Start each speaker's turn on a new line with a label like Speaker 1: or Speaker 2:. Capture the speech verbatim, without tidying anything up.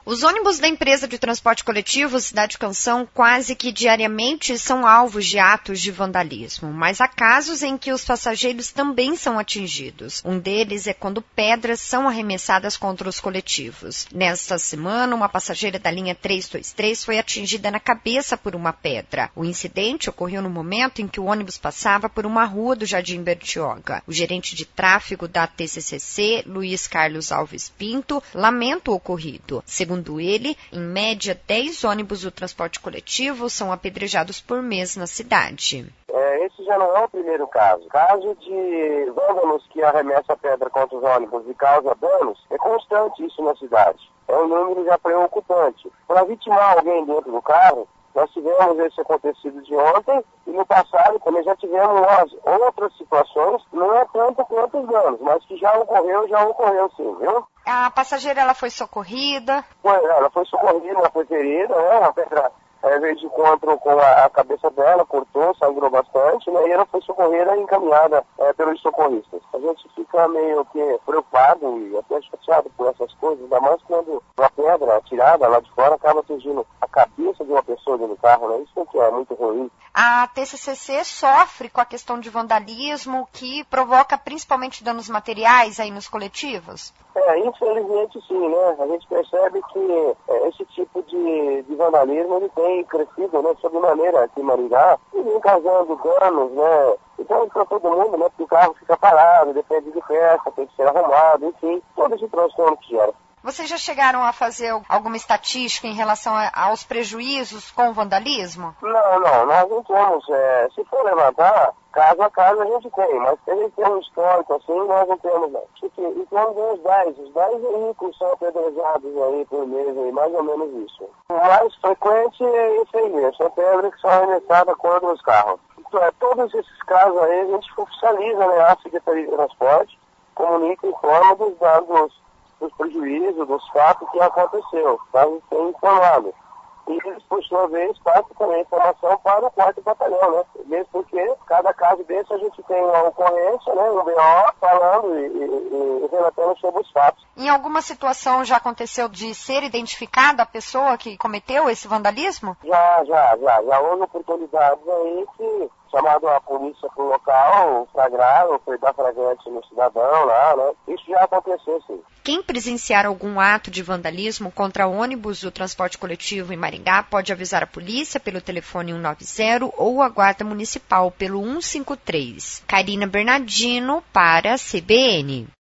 Speaker 1: Os ônibus da empresa de transporte coletivo Cidade Canção quase que diariamente são alvos de atos de vandalismo, mas há casos em que os passageiros também são atingidos. Um deles é quando pedras são arremessadas contra os coletivos. Nesta semana, uma passageira da linha trezentos e vinte e três foi atingida na cabeça por uma pedra. O incidente ocorreu no momento em que o ônibus passava por uma rua do Jardim Bertioga. O gerente de tráfego da T C C C, Luiz Carlos Alves Pinto, lamenta o ocorrido. Segundo ele, em média, dez ônibus do transporte coletivo são apedrejados por mês na cidade.
Speaker 2: É, esse já não é o primeiro caso. Caso de vândalos que arremessa pedra contra os ônibus e causa danos, é constante isso na cidade. É um número já preocupante. Para vitimar alguém dentro do carro, nós tivemos esse acontecido de ontem e no passado também já tivemos outras situações, não é tanto quanto os danos, mas que já ocorreu, já ocorreu sim, viu?
Speaker 1: A passageira ela foi socorrida?
Speaker 2: Foi, ela foi socorrida, ela foi ferida, né? A pedra é, veio de encontro com a, a cabeça dela, cortou, sangrou bastante, né? E ela foi socorrida e encaminhada é, pelos socorristas. A gente fica meio que preocupado e até chateado por essas coisas, ainda mais quando uma pedra atirada lá de fora acaba atingindo a cabeça de uma pessoa dentro do carro, né? Isso que é muito ruim.
Speaker 1: A T C C C sofre com a questão de vandalismo, que provoca principalmente danos materiais aí nos coletivos?
Speaker 2: É, infelizmente sim, né? A gente percebe que é, esse tipo de, de vandalismo ele tem crescido, né, sob maneira aqui em Maringá, e vem causando danos, né? Então, para todo mundo, né? Porque o carro fica parado, depende de peça, tem que ser arrumado, enfim, todo esse transtorno que gera.
Speaker 1: Vocês já chegaram a fazer alguma estatística em relação a, aos prejuízos com o vandalismo?
Speaker 2: Não, não, nós não temos. É, se for levantar, caso a caso a gente tem, mas se a gente tem um histórico assim, nós não temos não. E quando os dez, os dez veículos são apedrejados aí por mês, aí, mais ou menos isso. O mais frequente é isso aí mesmo, são pedras que são arremessadas contra os carros. Então, é, todos esses casos aí a gente oficializa, né, a Secretaria de Transporte, comunica e informa dos dados, dos prejuízos, dos fatos que aconteceu, tá? A gente tem informado. E eles, por sua vez, passam também informação para o quarto batalhão, né? Mesmo porque cada caso desse a gente tem uma ocorrência, né? Um B O falando e, e, e relatando sobre os fatos.
Speaker 1: Em alguma situação já aconteceu de ser identificada a pessoa que cometeu esse vandalismo?
Speaker 2: Já, já, já. Já houve oportunidades aí que chamado a polícia para o local, flagraram, foi dar flagrante no cidadão lá, né? Isso já aconteceu, sim.
Speaker 1: Quem presenciar algum ato de vandalismo contra ônibus do transporte coletivo em Maringá pode avisar a polícia pelo telefone cento e noventa ou a guarda municipal pelo cento e cinquenta e três. Karina Bernardino para a C B N.